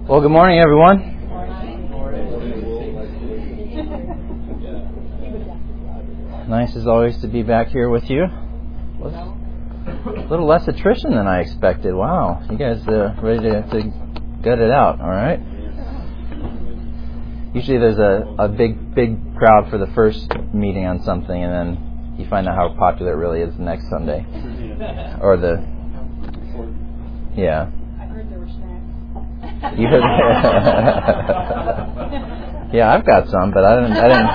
Well, good morning, everyone. Nice as always to be back here with you. A little less attrition than I expected. Wow, you guys ready to gut it out? All right. Usually there's a big crowd for the first meeting on something, and then you find out how popular it really is the next Sunday, or yeah. You heard yeah, I've got some, but I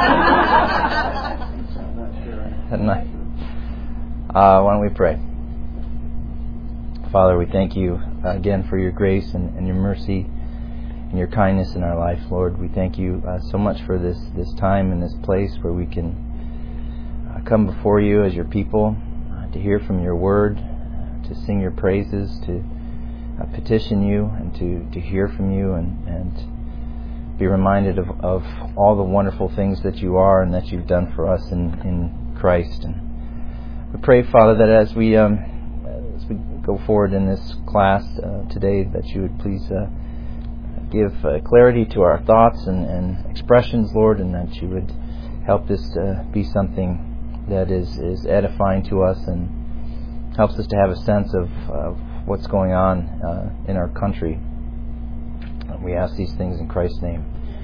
didn't. Why don't we pray? Father, we thank you again for your grace and your mercy and your kindness in our life, Lord. We thank you so much for this time and this place where we can come before you as your people, to hear from your word, to sing your praises, to petition you and to hear from you and be reminded of all the wonderful things that you are and that you've done for us in Christ. And we pray, Father, that as we go forward in this class today, that you would please give clarity to our thoughts and expressions, Lord, and that you would help this be something that is edifying to us and helps us to have a sense of what's going on in our country. We ask these things in Christ's name.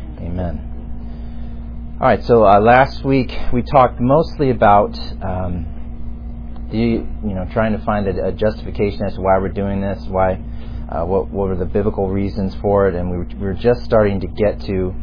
Amen. All right, so last week we talked mostly about trying to find a justification as to why we're doing this, what were the biblical reasons for it, and we were just starting to get to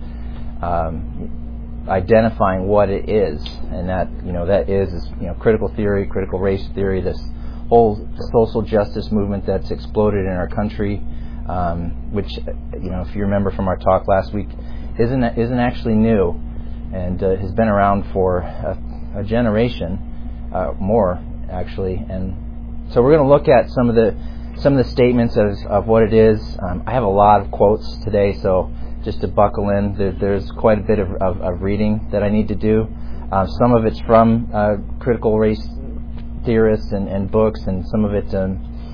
identifying what it is, and that is critical theory, critical race theory, this whole social justice movement that's exploded in our country, which if you remember from our talk last week, isn't actually new, and has been around for a generation, more actually. And so we're going to look at some of the statements of what it is. I have a lot of quotes today, so just to buckle in, there's quite a bit of reading that I need to do. Some of it's from critical race theorists and books, and some of it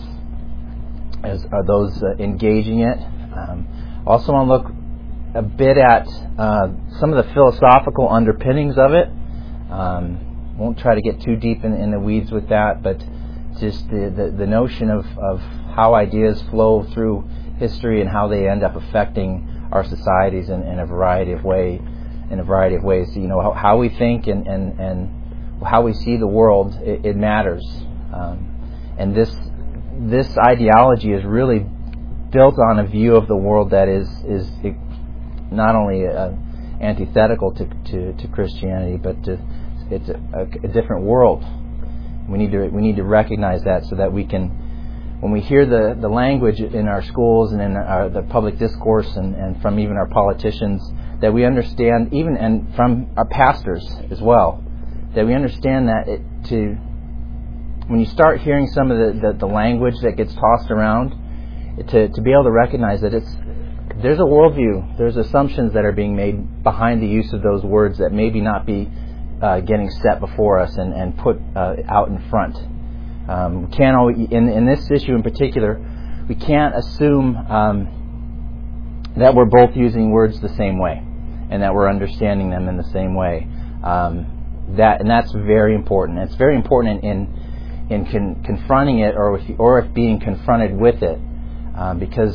are those engaging it. Also want to look a bit at some of the philosophical underpinnings of it. Won't try to get too deep in the weeds with that, but just the notion of how ideas flow through history and how they end up affecting our societies in a variety of ways. How we think and how we see the world, it matters, and this ideology is really built on a view of the world that is not only antithetical to Christianity, but it's a different world. We need to recognize that, so that we can, when we hear the language in our schools and in the public discourse and from even our politicians, that we understand, and from our pastors as well, that we understand that when you start hearing some of the language that gets tossed around, to be able to recognize that there's a worldview, there's assumptions that are being made behind the use of those words that maybe not be getting set before us and put out in front. We can't always, in this issue in particular, we can't assume that we're both using words the same way and that we're understanding them in the same way. That's very important. It's very important in confronting it, or if being confronted with it, because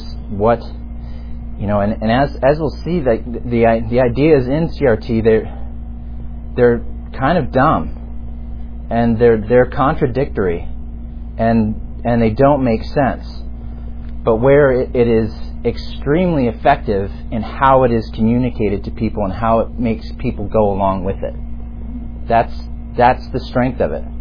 and as we'll see, that the ideas in CRT, they're kind of dumb, and they're contradictory, and they don't make sense. But where it is extremely effective in how it is communicated to people and how it makes people go along with it. That's the strength of it.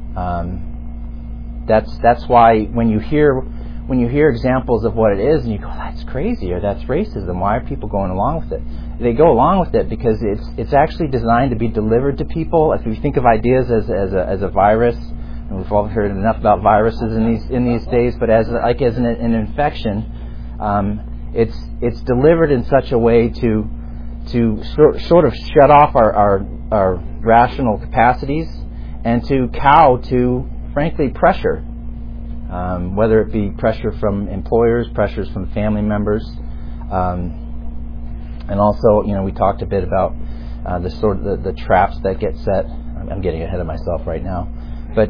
That's why when you hear examples of what it is, and you go, that's crazy, or that's racism, why are people going along with it? They go along with it because it's actually designed to be delivered to people. If you think of ideas as a virus, and we've all heard enough about viruses in these days, but as an infection, it's delivered in such a way to sort of shut off our rational capacities and to cow to, frankly, pressure. Whether it be pressure from employers, pressures from family members, And also, we talked a bit about the traps that get set. I'm getting ahead of myself right now, but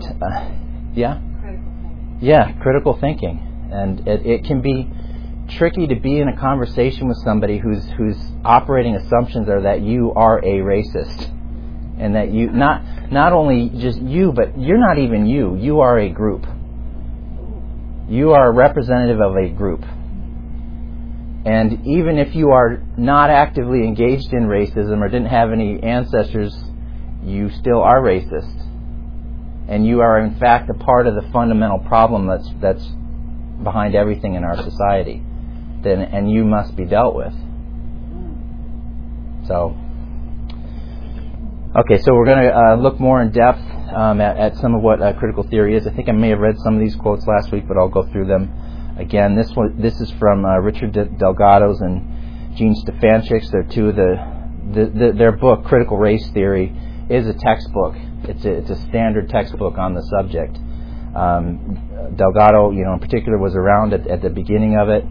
critical thinking, and it can be tricky to be in a conversation with somebody whose operating assumptions are that you are a racist, and that you not only just you, but you're not even you. You are a group. You are a representative of a group. And even if you are not actively engaged in racism or didn't have any ancestors, you still are racist. And you are in fact a part of the fundamental problem that's behind everything in our society. And you must be dealt with. So we're going to look more in depth at some of what critical theory is. I think I may have read some of these quotes last week, but I'll go through them again. This is from Richard Delgado's and Gene Stefanchik's. They're two of their book, Critical Race Theory, is a textbook. It's a standard textbook on the subject. Delgado, in particular, was around at the beginning of it.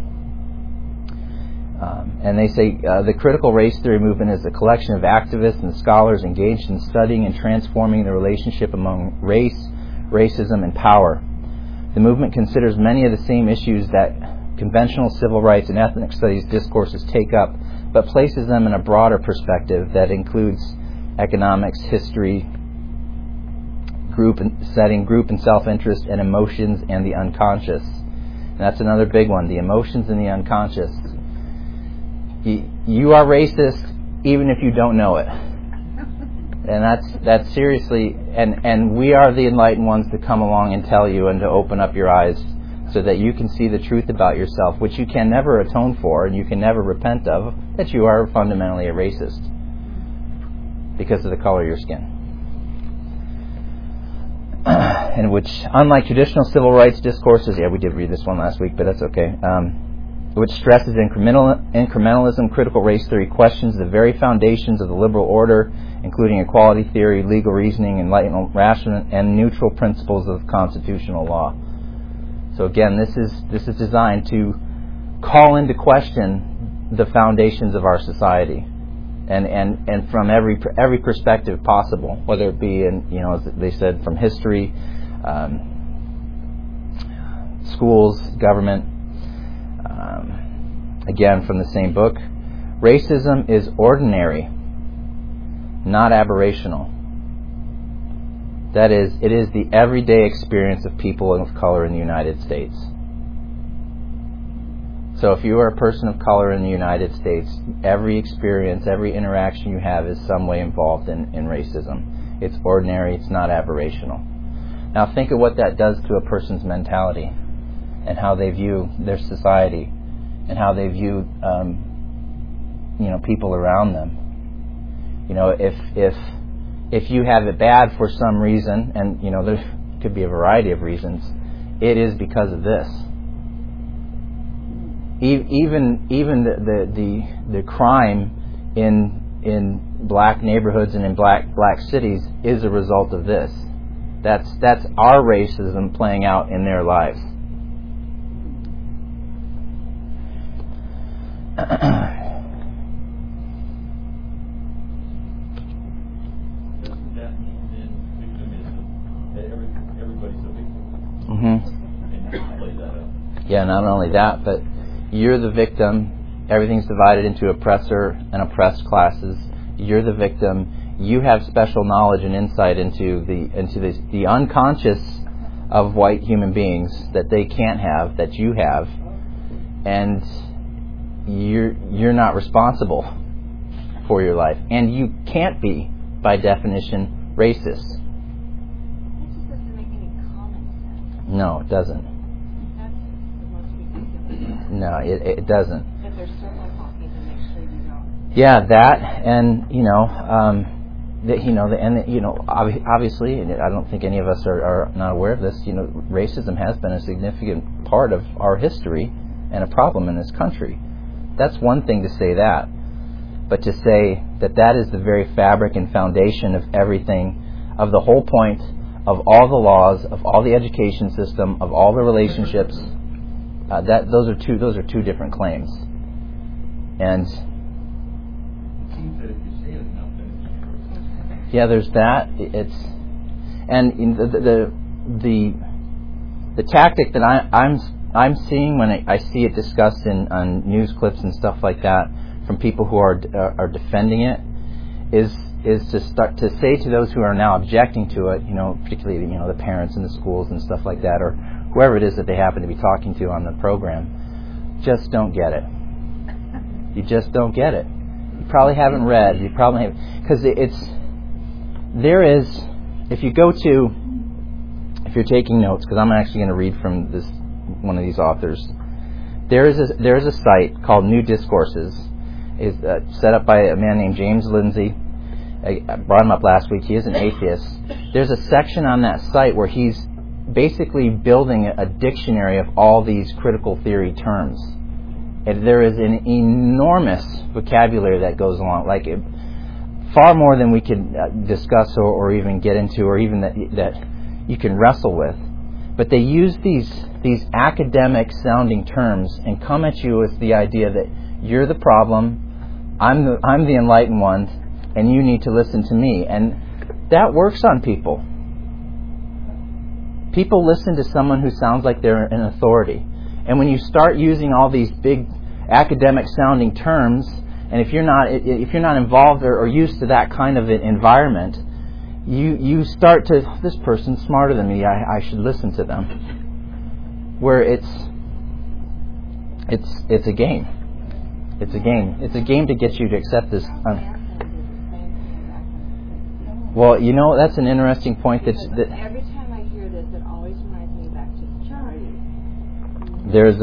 And they say the critical race theory movement is a collection of activists and scholars engaged in studying and transforming the relationship among race, racism, and power. The movement considers many of the same issues that conventional civil rights and ethnic studies discourses take up, but places them in a broader perspective that includes economics, history, group and self-interest, and emotions and the unconscious. And that's another big one, the emotions and the unconscious. You are racist even if you don't know it. And that's seriously, and we are the enlightened ones to come along and tell you and to open up your eyes so that you can see the truth about yourself, which you can never atone for and you can never repent of, that you are fundamentally a racist because of the color of your skin. And which, unlike traditional civil rights discourses, we did read this one last week, but that's okay, which stresses incrementalism, critical race theory questions the very foundations of the liberal order, including equality theory, legal reasoning, enlightenment, rational, and neutral principles of constitutional law. So again, this is designed to call into question the foundations of our society, and from every perspective possible, whether it be in, as they said, from history, schools, government. Again, from the same book, racism is ordinary, not aberrational. That is, it is the everyday experience of people of color in the United States. So if you are a person of color in the United States, every experience, every interaction you have is some way involved in racism. It's ordinary, it's not aberrational. Now think of what that does to a person's mentality and how they view their society and how they view people around them. If you have it bad for some reason, and there could be a variety of reasons, it is because of this. Even the crime in black neighborhoods and in black cities is a result of this. That's our racism playing out in their lives. Yeah, not only that, but you're the victim. Everything's divided into oppressor and oppressed classes. You're the victim. You have special knowledge and insight into the unconscious of white human beings that they can't have, that you have, and you're not responsible for your life, and you can't be, by definition, racist. It just doesn't make any common sense. No, it doesn't. That's the most ridiculous. No, it doesn't. That there's circle talking to make sure you don't. Yeah, that, and obviously, and I don't think any of us are not aware of this. Racism has been a significant part of our history and a problem in this country. That's one thing to say that, but to say that is the very fabric and foundation of everything, of the whole point, of all the laws, of all the education system, of all the relationships, those are two different claims. And It seems that if you say it enough, then it's true. yeah, there's that. And in the tactic that I'm seeing when I see it discussed on news clips and stuff like that from people who are defending it is to start to say to those who are now objecting to it, particularly the parents in the schools and stuff like that, or whoever it is that they happen to be talking to on the program, just don't get it. You just don't get it. You probably haven't read. You probably have, because if you're taking notes, because I'm actually going to read from one of these authors. There is a site called New Discourses, is set up by a man named James Lindsay. I brought him up last week. He is an atheist. There's a section on that site where he's basically building a dictionary of all these critical theory terms. And there is an enormous vocabulary that goes along, far more than we could discuss or even get into, or even that you can wrestle with. But they use these academic sounding terms and come at you with the idea that you're the problem, I'm the enlightened one, and you need to listen to me. And that works on people. People listen to someone who sounds like they're an authority. And when you start using all these big academic sounding terms, and if you're not involved or used to that kind of an environment, you start to, this person's smarter than me, I should listen to them. Where it's a game. It's a game. It's a game to get you to accept this. Well, that's an interesting point. Every time I hear this, it always reminds me back to charity. There's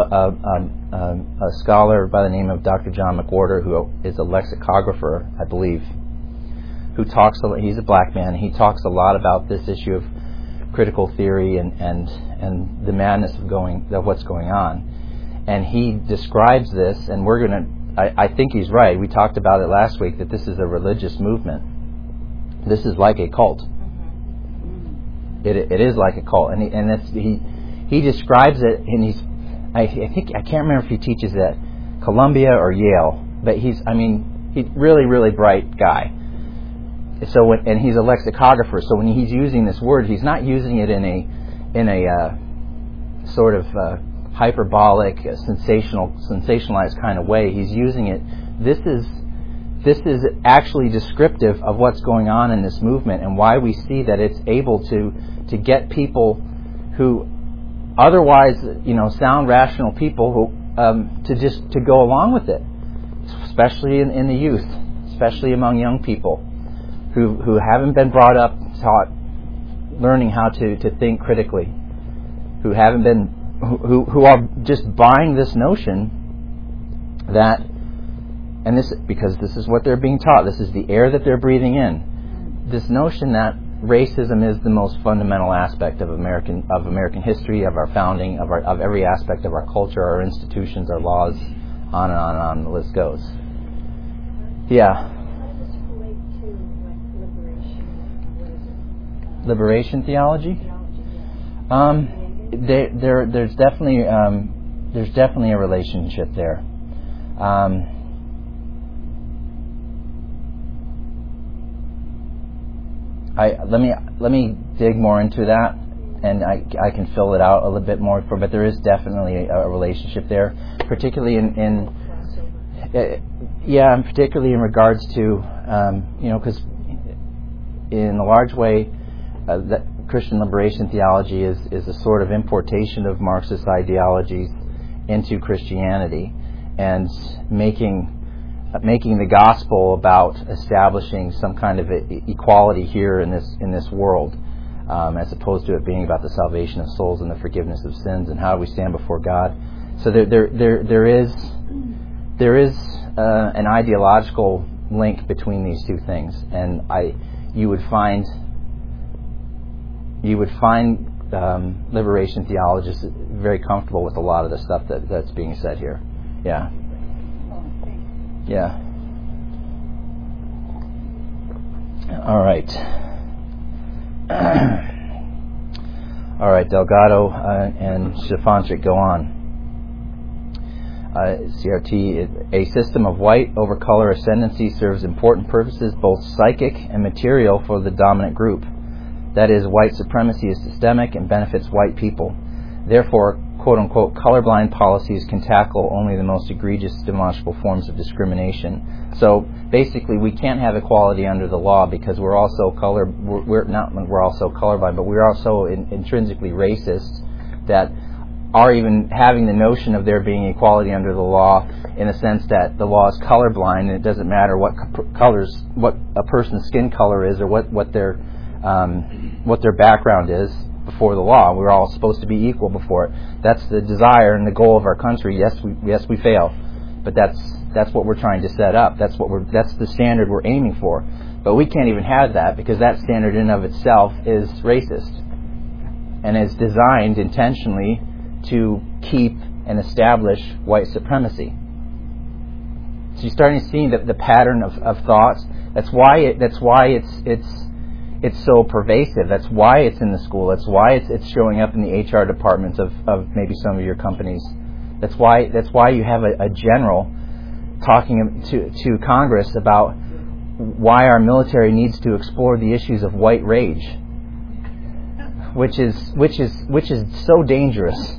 a scholar by the name of Dr. John McWhorter, who is a lexicographer, I believe, who talks. He's a black man. He talks a lot about this issue of critical theory and the madness of what's going on. And he describes this, and I think he's right. We talked about it last week, that this is a religious movement. This is like a cult. It is like a cult, and he describes it, and I can't remember if he teaches at Columbia or Yale, but he's really, really bright guy. So and he's a lexicographer. So when he's using this word, he's not using it in a sort of hyperbolic, sensationalized kind of way. He's using it. This is actually descriptive of what's going on in this movement and why we see that it's able to get people who otherwise, sound rational people who to go along with it, especially in the youth, especially among young people who haven't been brought up, taught, learning how to think critically, who are just buying this notion that, and because this is what they're being taught, this is the air that they're breathing in, this notion that racism is the most fundamental aspect of American history, of our founding, of every aspect of our culture, our institutions, our laws, on and on and on the list goes. Yeah. How does this relate to liberation? Liberation theology? There's definitely a relationship there. Let me dig more into that, and I can fill it out a little bit more. But there is definitely a relationship there, particularly particularly in regards to because in a large way, that Christian liberation theology is a sort of importation of Marxist ideologies into Christianity, and making the gospel about establishing some kind of equality here in this world, as opposed to it being about the salvation of souls and the forgiveness of sins and how we stand before God. So there is an ideological link between these two things, and you would find liberation theologists very comfortable with a lot of the stuff that's being said here. Yeah. Yeah. All right. All right, Delgado and Stefanczyk, go on. CRT, a system of white over color ascendancy serves important purposes, both psychic and material, for the dominant group. That is, white supremacy is systemic and benefits white people. Therefore, quote-unquote, colorblind policies can tackle only the most egregious demonstrable forms of discrimination. So basically, we can't have equality under the law because we're also we're also colorblind, but we're also intrinsically racist, that are even having the notion of there being equality under the law, in the sense that the law is colorblind and it doesn't matter what a person's skin color is or what their background is before the law. We're all supposed to be equal before it. That's the desire and the goal of our country. Yes, we fail, but that's what we're trying to set up. That's the standard we're aiming for. But we can't even have that, because that standard in of itself is racist and is designed intentionally to keep and establish white supremacy. So you're starting to see the pattern of thoughts. That's why it's so pervasive. That's why it's in the school. That's why it's showing up in the HR departments of maybe some of your companies. That's why you have a general talking to Congress about why our military needs to explore the issues of white rage, which is so dangerous.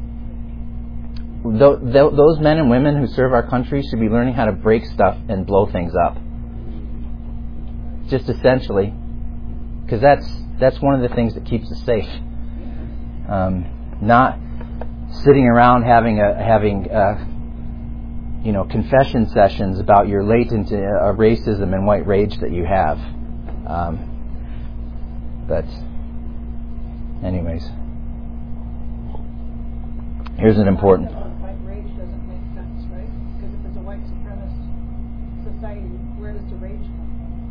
Those men and women who serve our country should be learning how to break stuff and blow things up. Just essentially, because that's one of the things that keeps us safe. Not sitting around having confession sessions about your latent racism and white rage that you have. But anyways, here's an important. White rage doesn't make sense, right? Because if it's a white supremacist society, where does the rage come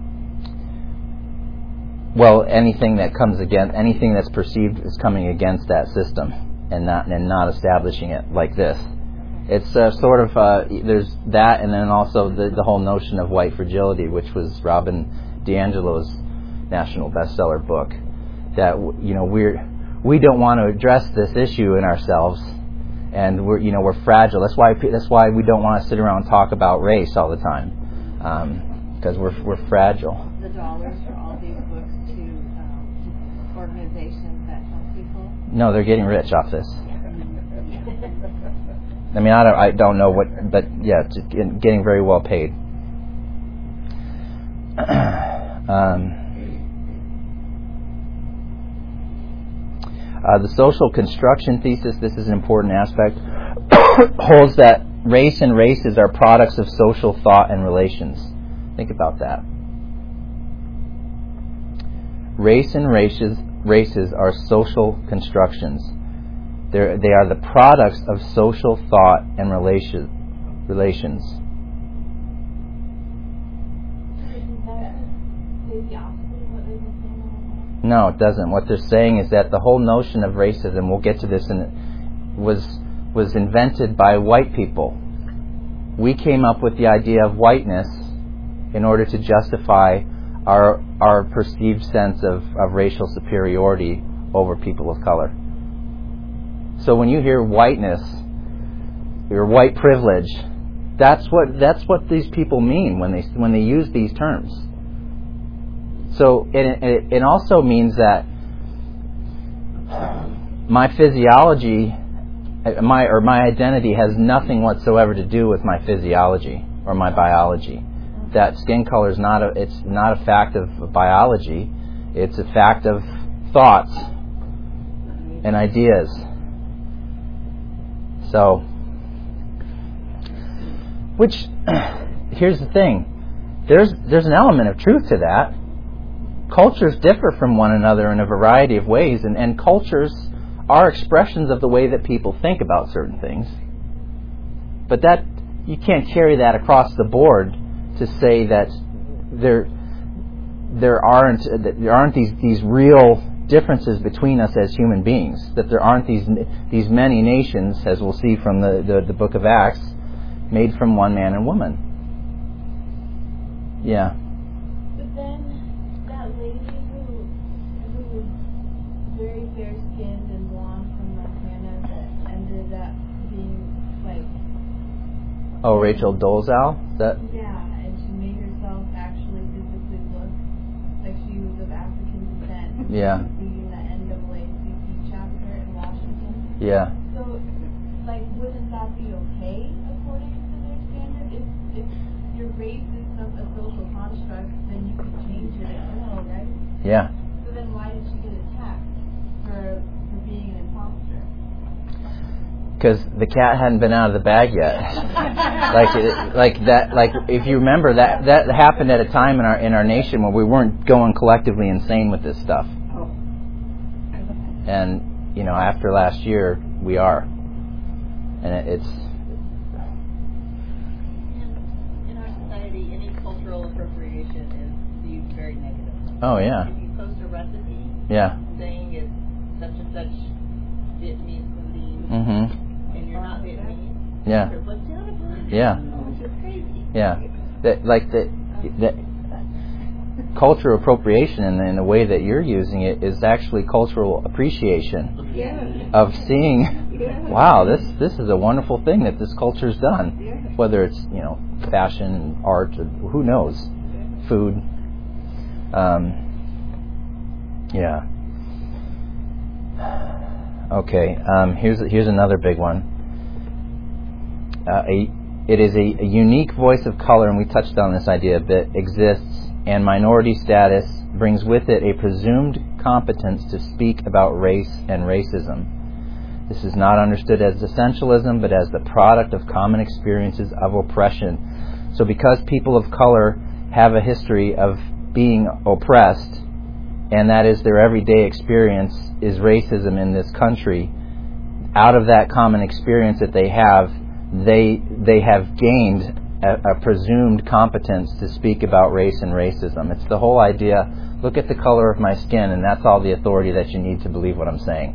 from? Well, anything that's perceived as coming against that system, and not establishing it like this. It's sort of there's that, and then also the whole notion of white fragility, which was Robin DiAngelo's national bestseller book. That we don't want to address this issue in ourselves, and we're fragile. That's why we don't want to sit around and talk about race all the time, because we're fragile. The dollars for all these books to organizations that help people. No, they're getting rich off this. I mean, I don't know what, but yeah, just getting very well paid. The social construction thesis, this is an important aspect, holds that race and races are products of social thought and relations. Think about that. Race and races are social constructions. They are the products of social thought and relations. Isn't that the opposite of what they've been saying? No, it doesn't. What they're saying is that the whole notion of racism, we'll get to this, was invented by white people. We came up with the idea of whiteness in order to justify our perceived sense of racial superiority over people of color. So when you hear whiteness, or white privilege, that's what these people mean when they use these terms. So it also means that my physiology, my identity has nothing whatsoever to do with my physiology or my biology. That skin color is not a fact of biology. It's a fact of thoughts and ideas. So, here's the thing. There's an element of truth to that. Cultures differ from one another in a variety of ways, and cultures are expressions of the way that people think about certain things. But that you can't carry that across the board to say that there aren't these real differences between us as human beings, that there aren't these many nations, as we'll see from the book of Acts, made from one man and woman. Yeah. But then that lady who was very fair-skinned and blonde from Montana that ended up being Oh, Rachel Dolezal? Is that? Yeah, and she made herself actually physically look like she was of African descent. Yeah. Leading the NAACP chapter in Washington. Yeah. So, like, wouldn't that be okay according to their standard? If your race is a social construct, then you can change it at will, right? Yeah. So then why did she get attacked for being an imposter? Because the cat hadn't been out of the bag yet. Like if you remember that happened at a time in our nation where we weren't going collectively insane with this stuff. Oh. And after last year we are, and it's. In our society, any cultural appropriation is viewed very negative. Oh yeah. If you post a recipe Yeah. saying it's such and such Vietnamese cuisine, Mhm. and you're not Vietnamese, Yeah. you're looked down upon. Yeah. Which is crazy. Yeah. That cultural appropriation in the way that you're using it is actually cultural appreciation Yeah. of seeing, Yeah. wow, this is a wonderful thing that this culture's done. Yeah. Whether it's fashion, art, or who knows, food. Yeah. Okay. Here's another big one. It is a unique voice of color, and we touched on this idea a bit, exists, and minority status brings with it a presumed competence to speak about race and racism. This is not understood as essentialism, but as the product of common experiences of oppression. So because people of color have a history of being oppressed, and that is their everyday experience is racism in this country, out of that common experience that they have gained a presumed competence to speak about race and racism. It's the whole idea, look at the color of my skin, and that's all the authority that you need to believe what I'm saying.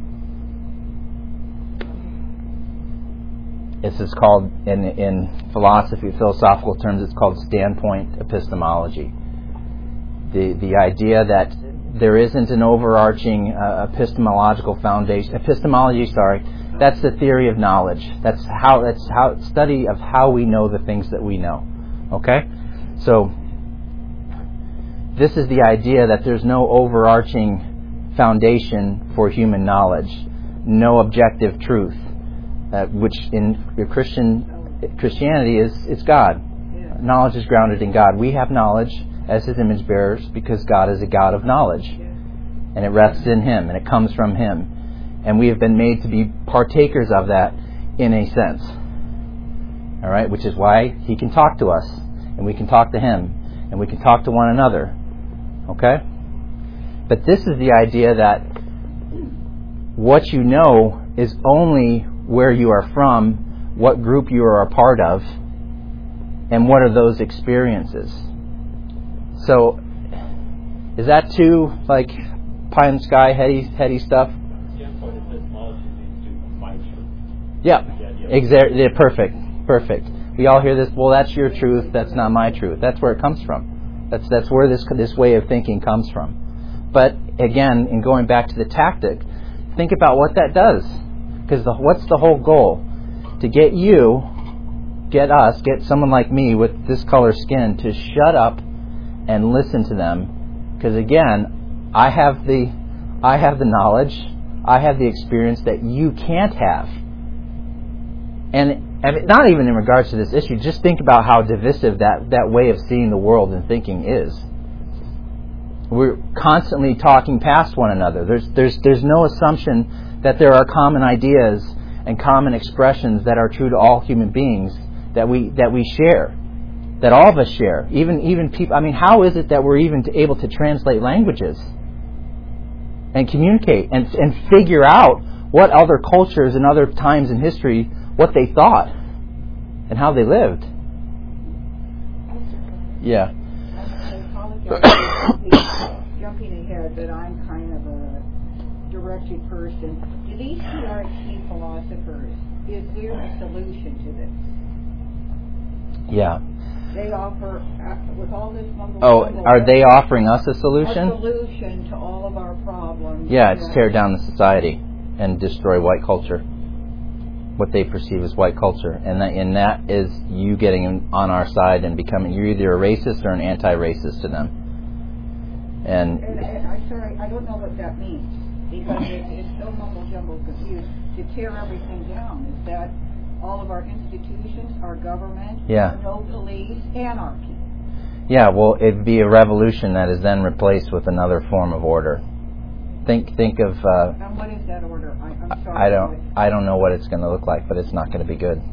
This is called, in philosophical terms, it's called standpoint epistemology. The idea that there isn't an overarching epistemological foundation. That's the theory of knowledge. That's how study of how we know the things that we know. Okay? So this is the idea that there's no overarching foundation for human knowledge, no objective truth, which in Christianity is God. Yeah. Knowledge is grounded in God. We have knowledge as His image bearers because God is a God of knowledge, and it rests in Him and it comes from Him. And we have been made to be partakers of that in a sense. All right? Which is why He can talk to us, and we can talk to Him, and we can talk to one another. Okay? But this is the idea that what you know is only where you are from, what group you are a part of, and what are those experiences. So, is that too, like, pie in the sky, heady stuff? Standpoint epistemology leads to my truth. Yeah, exactly. Yeah, perfect. We all hear this. Well, that's your truth. That's not my truth. That's where it comes from. That's where this way of thinking comes from. But again, in going back to the tactic, think about what that does. Because what's the whole goal? To get you, get someone like me with this color skin to shut up and listen to them. Because again, I have the knowledge, I have the experience that you can't have. And not even in regards to this issue, just think about how divisive that way of seeing the world and thinking is. We're constantly talking past one another. There's no assumption that there are common ideas and common expressions that are true to all human beings that we share, that all of us share. Even people. I mean, how is it that we're even able to translate languages and communicate and figure out what other cultures and other times in history, what they thought and how they lived? Yeah. I apologize. Jumping ahead, but I'm kind of a directed person. Do these TRT philosophers, is there a solution to this? Yeah. They offer, with all this mumble. Oh, are they offering us a solution? A solution to all of our problems. Yeah, it's tear down the society and destroy white culture. what they perceive as white culture, and that is you getting on our side and becoming, you're either a racist or an anti-racist to them. And I'm sorry, I don't know what that means, because it's so mumble-jumble confused. To tear everything down, is that all of our institutions, our government, no police, anarchy? Yeah, well, it'd be a revolution that is then replaced with another form of order. Think of. And what is that order? I'm sorry. I don't know what it's going to look like, but it's not going to be good.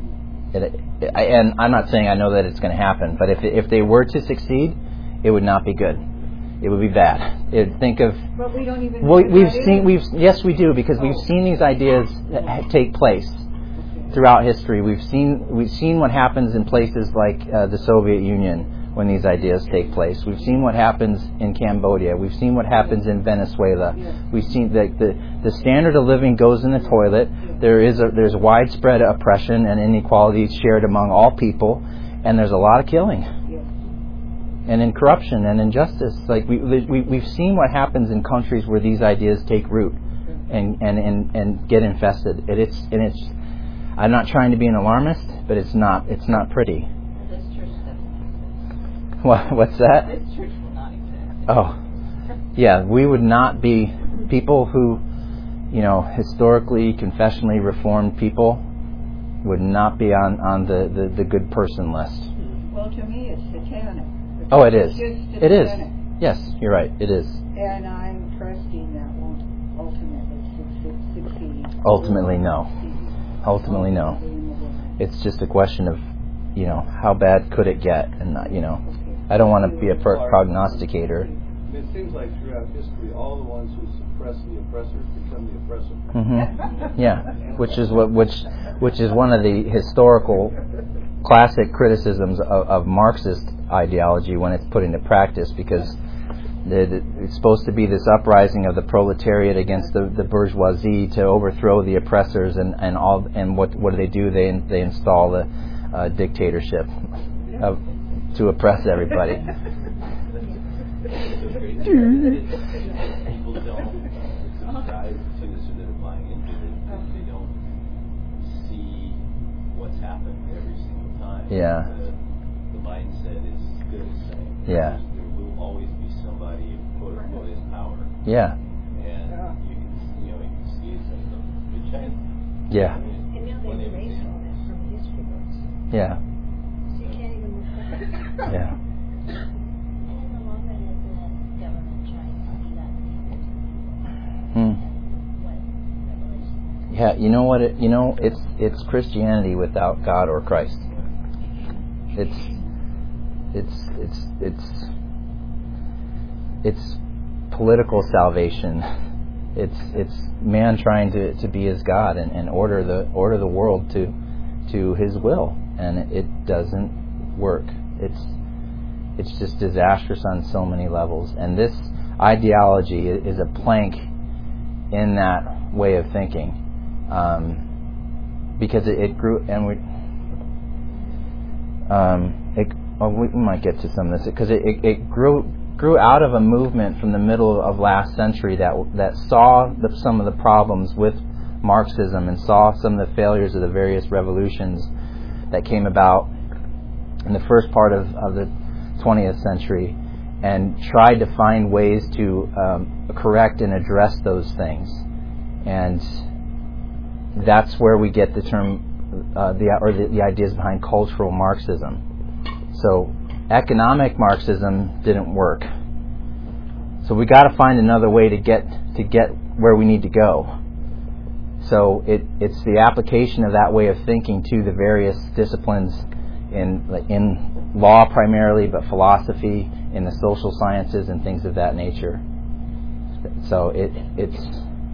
And I'm not saying I know that it's going to happen, but if they were to succeed, it would not be good. It would be bad. Think of. But we don't even. Well, yes, we do, because we've seen these ideas take place throughout history. We've seen what happens in places like the Soviet Union when these ideas take place. We've seen what happens in Cambodia. We've seen what happens in Venezuela. We've seen that the standard of living goes in the toilet. There's widespread oppression and inequality shared among all people, and there's a lot of killing. And in corruption and injustice, like we've seen what happens in countries where these ideas take root and get infested. It's I'm not trying to be an alarmist, but it's not pretty. This church doesn't exist. What's that? This church will not exist. Oh, yeah. We would not be people who, historically, confessionally reformed people would not be on the good person list. Well, to me, it's satanic. Oh, it is. It's It is. satanic. Yes, you're right. It is. And I'm trusting that won't ultimately succeed. Ultimately, no. Ultimately, no. It's just a question of, how bad could it get? And, I don't want to be a prognosticator. It seems like throughout history, all the ones who suppress the oppressors become the oppressor. Mm-hmm. Yeah, which is one of the historical classic criticisms of Marxist ideology when it's put into practice, because it's supposed to be this uprising of the proletariat against the bourgeoisie to overthrow the oppressors, and what do? They install a dictatorship to oppress everybody. People don't subscribe to this, or they're buying into it. They don't see what's happened every single time. Yeah. The mindset is still the same. Yeah. There will always be somebody, quote unquote, in power. Yeah. And you can see some of them in China. Yeah. And now they erase all that from history books. Yeah. So you can't even look back. Yeah. And in the long run, is the government trying to do that? What revelation? Yeah, you know what? It's Christianity without God or Christ. It's political salvation. It's man trying to be his God and order the world to his will, and it doesn't work. It's just disastrous on so many levels, and this ideology is a plank in that way of thinking, because it grew, and we might get to some of this, because it grew out of a movement from the middle of last century that saw some of the problems with Marxism and saw some of the failures of the various revolutions that came about in the first part of the 20th century, and tried to find ways to correct and address those things. And that's where we get the term, the ideas behind cultural Marxism. So economic Marxism didn't work. So we got to find another way to get where we need to go. So it's the application of that way of thinking to the various disciplines in law primarily, but philosophy, in the social sciences, and things of that nature. So it's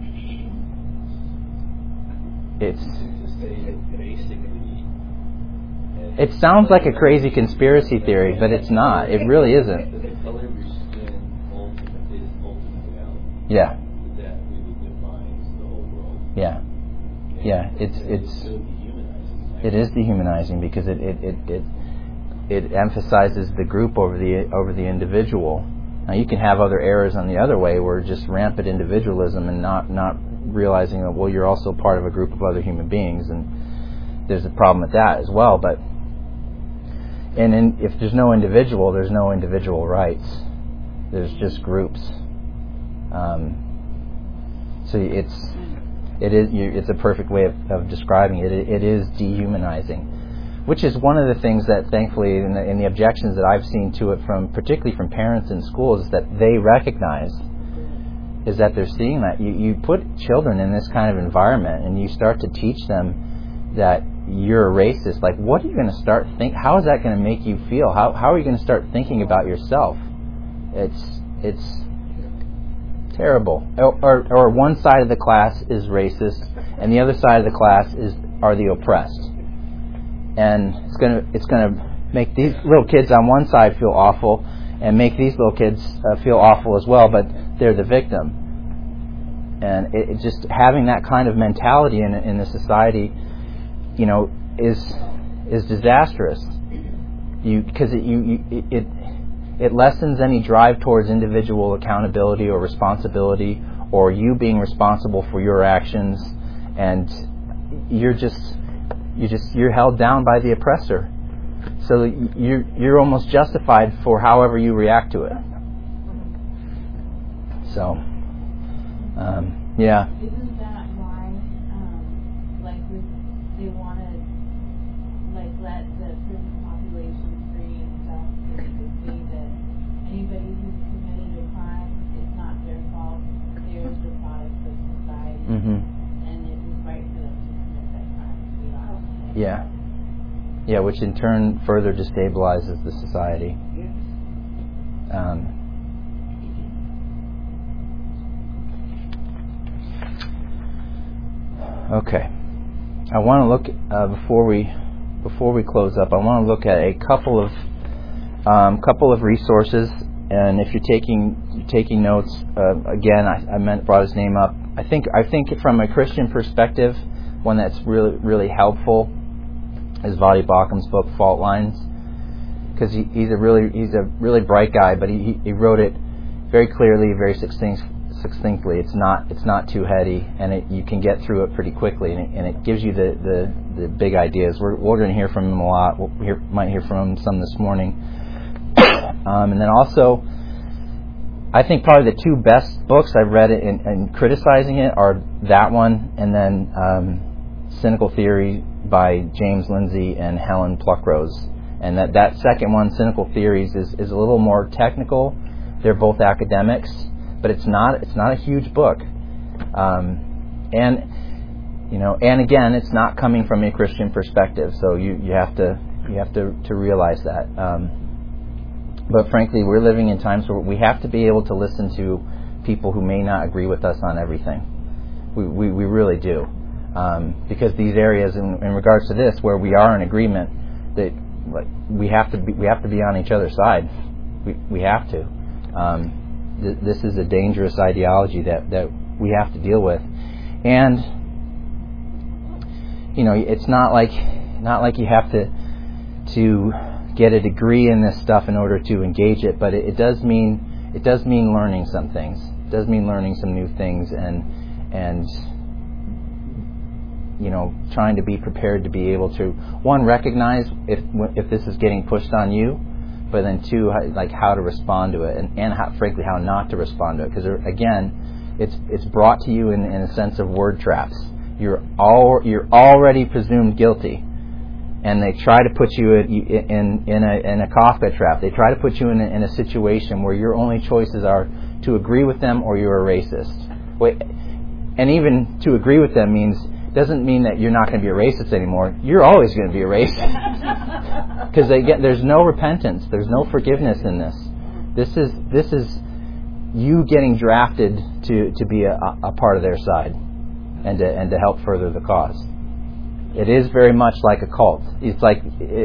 it sounds like a crazy conspiracy theory, but it's not. It really isn't. The color of your skin is ultimate reality. Yeah. That really defines the whole world. Yeah. Yeah. It's so dehumanizing. it is dehumanizing, because it emphasizes the group over the individual. Now you can have other errors on the other way, where just rampant individualism and not realizing that, well, you're also part of a group of other human beings, and there's a problem with that as well. But if there's no individual, there's no individual rights. There's just groups. So it's a perfect way of describing it. It is dehumanizing, which is one of the things that, thankfully, in the objections that I've seen to it, particularly from parents in schools, is that they recognize, is that they're seeing that you put children in this kind of environment and you start to teach them that you're a racist. Like, what are you going to start how is that going to make you feel? How are you going to start thinking about yourself? It's terrible. Or one side of the class is racist and the other side of the class are the oppressed. And it's gonna make these little kids on one side feel awful and make these little kids feel awful as well, but they're the victim. And it just having that kind of mentality in the society, is disastrous. Because it lessens any drive towards individual accountability or responsibility, or you being responsible for your actions, and you're held down by the oppressor. So you're almost justified for however you react to it. So, yeah. Isn't that why, they want to, let the prison population free and stuff, so they can see that anybody who's committed a crime, it's not their fault. They're the product of society, and it is right for them to commit that crime. Yeah. Yeah, which in turn further destabilizes the society. Okay. I want to look before we close up. I want to look at a couple of resources, and if you're taking notes, again, I brought his name up. I think from a Christian perspective, one that's really helpful is Voddie Baucham's book Fault Lines, because he's a really bright guy, but he wrote it very clearly, very succinctly. It's not too heady, and you can get through it pretty quickly, and it gives you the big ideas. We're going to hear from him a lot. Might hear from him some this morning, and then also, I think probably the two best books I've read in criticizing it are that one, and then Cynical Theory by James Lindsay and Helen Pluckrose. And that second one, Cynical Theories, is a little more technical. They're both academics, but it's not a huge book. And again, it's not coming from a Christian perspective, so you have to realize that. But frankly, we're living in times where we have to be able to listen to people who may not agree with us on everything. We really do. Because these areas, in regards to this, where we are in agreement, that we have to be on each other's side. We have to. This is a dangerous ideology that we have to deal with, and it's not like you have to get a degree in this stuff in order to engage it, but it does mean learning some things. It does mean learning some new things, and trying to be prepared to be able to, one, recognize if this is getting pushed on you, but then two, how to respond to it, and frankly how not to respond to it, because again, it's brought to you in a sense of word traps. You're already presumed guilty, and they try to put you in a Kafka trap. They try to put you in a situation where your only choices are to agree with them or you're a racist. And even to agree with them doesn't mean that you're not going to be a racist anymore. You're always going to be a racist. Because there's no repentance. There's no forgiveness in this. This is you getting drafted to be a part of their side and to help further the cause. It is very much like a cult. It's like,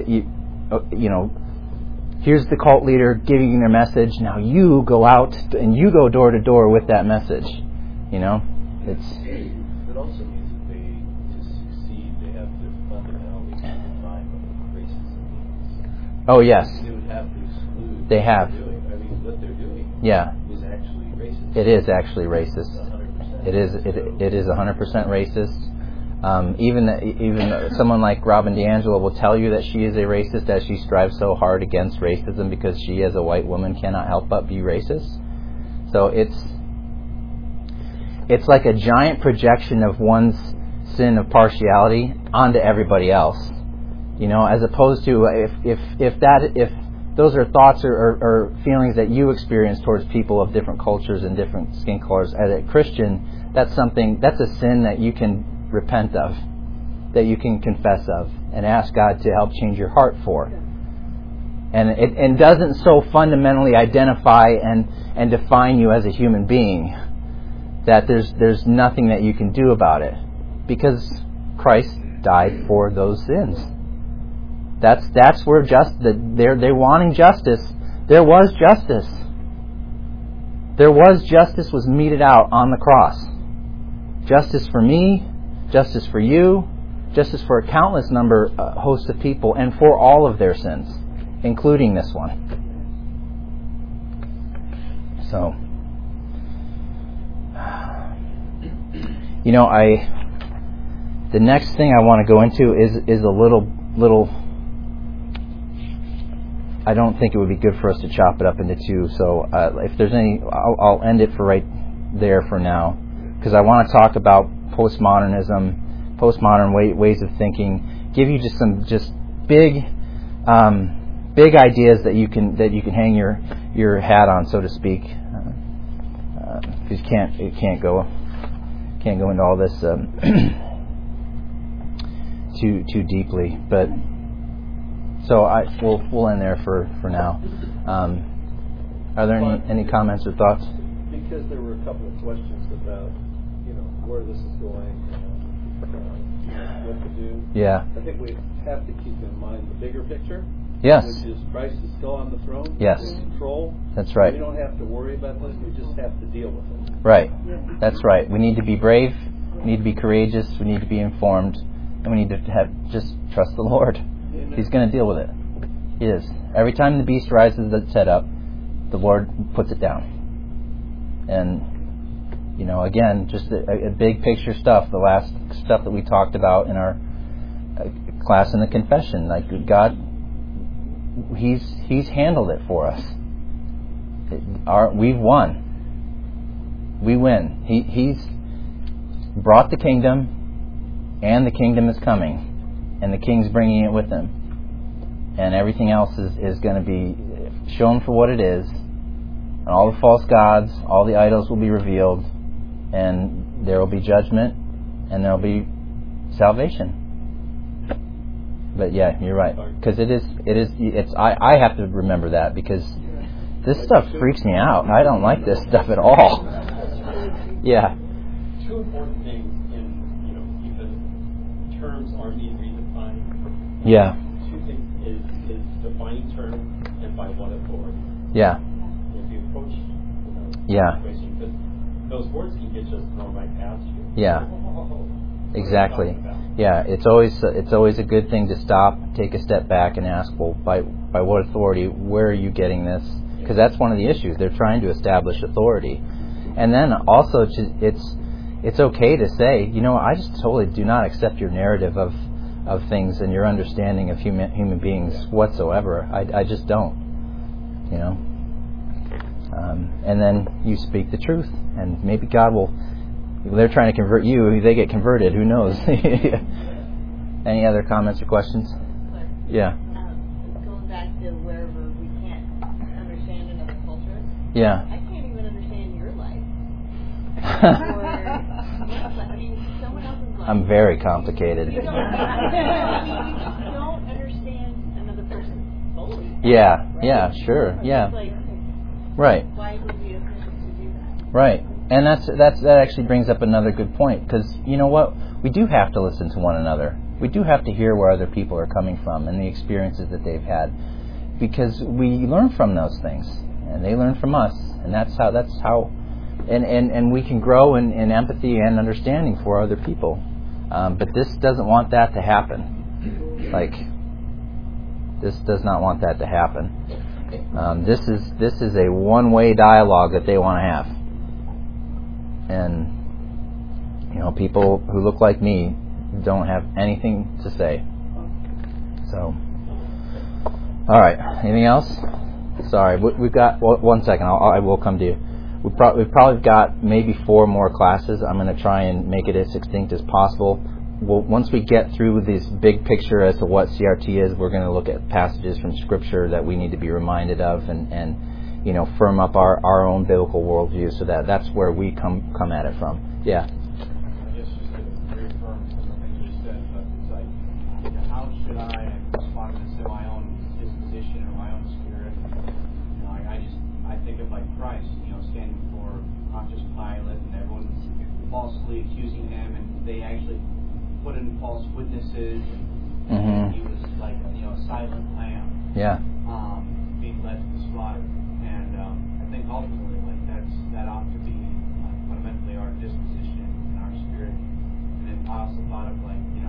here's the cult leader giving you their message. Now you go out and you go door to door with that message. It also means that to succeed, they have to fundamentally define what racism means. Oh, yes. They would have to exclude what they're doing. What they're doing is actually racist. It is actually racist. 100%. It is 100% racist. Even someone like Robin DiAngelo will tell you that she is a racist, as she strives so hard against racism because she, as a white woman, cannot help but be racist. So it's like a giant projection of one's sin of partiality onto everybody else. You know, as opposed to if those are thoughts or feelings that you experience towards people of different cultures and different skin colors, as a Christian, that's a sin that you can repent of, that you can confess of, and ask God to help change your heart for. And it doesn't so fundamentally identify and define you as a human being that there's nothing that you can do about it, because Christ died for those sins. That's where they're wanting justice. There was justice. Justice was meted out on the cross. Justice for me, justice for you, justice for a countless host of people, and for all of their sins, including this one. So, you know, the next thing I want to go into is a little. I don't think it would be good for us to chop it up into two. So, if there's any, I'll end it for right there for now, because I want to talk about postmodernism, postmodern ways of thinking. Give you just some big ideas that you can hang your hat on, so to speak. Because you can't go into all this too deeply, but so we'll end there for now. Are there any comments or thoughts? Because there were a couple of questions about where this is going, what to do. Yeah. I think we have to keep in mind the bigger picture. Yes. Which is Christ is still on the throne. Yes. He's in control. That's right. We don't have to worry about this. We just have to deal with it. Right. That's right. We need to be brave. We need to be courageous. We need to be informed, and we need to just trust the Lord. Amen. He's going to deal with it. He is. Every time the beast rises its head up, the Lord puts it down. And again, just a big picture stuff. The last stuff that we talked about in our class in the confession, like God. He's handled it for us. We've won. We win. He's brought the kingdom, and the kingdom is coming, and the king's bringing it with him. And everything else is going to be shown for what it is. And all the false gods, all the idols will be revealed, and there will be judgment, and there will be salvation. But yeah, you're right. Because I have to remember that, because this stuff freaks me out. I don't like this stuff at all. Yeah. Two important things because terms aren't being redefined. Yeah. Two things is defining terms and by what authority. Yeah. If you approach yeah. situation, because those words can get just thrown right past you. Yeah. Exactly. Yeah, it's always a good thing to stop, take a step back, and ask, well, by what authority? Where are you getting this? Because that's one of the issues. They're trying to establish authority, and then also it's okay to say, I just totally do not accept your narrative of things and your understanding of human beings whatsoever. I just don't. And then you speak the truth, and maybe God will. They're trying to convert you. They get converted. Who knows? Any other comments or questions? Yeah. Going back to wherever we can't understand another culture. Yeah. I can't even understand your life. Someone else's life. I'm very complicated. You don't understand another person's fully. Yeah. Right? Yeah. Sure. Yeah. It's like, right. why would we have to do that? Right. And that actually brings up another good point, because you know what? We do have to listen to one another. We do have to hear where other people are coming from and the experiences that they've had, because we learn from those things, and they learn from us, and that's how, and we can grow in empathy and understanding for other people. But this doesn't want that to happen. This does not want that to happen. This is a one-way dialogue that they want to have. And people who look like me don't have anything to say. So, all right. Anything else? Sorry, we've got 1 second. I will come to you. We've probably got maybe 4 more classes. I'm going to try and make it as succinct as possible. Once we get through this big picture as to what CRT is, we're going to look at passages from Scripture that we need to be reminded of, and firm up our own biblical worldview, so that's where we come at it from. Yeah. I guess just to reaffirm something you just said, but it's like, how should I respond to my own disposition or my own spirit? I think of like Christ, standing before Pontius Pilate, and everyone falsely accusing him, and they actually put in false witnesses, and he was like a silent lamb, being led to the slaughter. And I think ultimately, that ought to be fundamentally our disposition and our spirit. And then I also thought of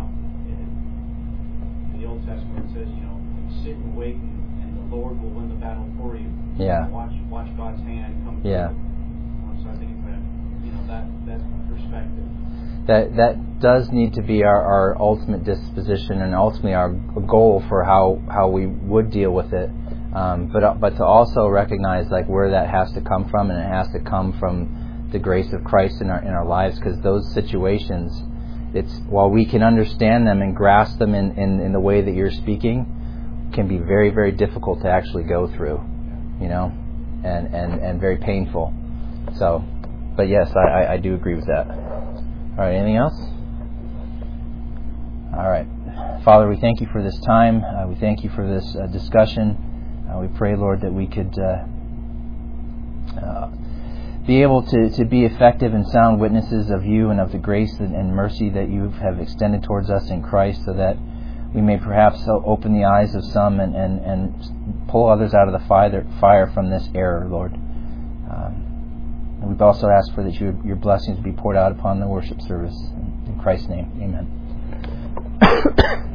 in the Old Testament it says, sit and wait, and the Lord will win the battle for you. Yeah. Watch God's hand come through. Yeah. So I think that perspective. That does need to be our ultimate disposition, and ultimately our goal for how we would deal with it. But to also recognize where that has to come from, and it has to come from the grace of Christ in our lives, because those situations, while we can understand them and grasp them in the way that you're speaking, can be very, very difficult to actually go through, and very painful. So, but yes, I do agree with that. All right, anything else? All right. Father, we thank you for this time. We thank you for this discussion. We pray, Lord, that we could be able to be effective and sound witnesses of you and of the grace and mercy that you have extended towards us in Christ, so that we may perhaps open the eyes of some and pull others out of the fire from this error, Lord. And we've also asked for that your blessings be poured out upon the worship service. In Christ's name, amen.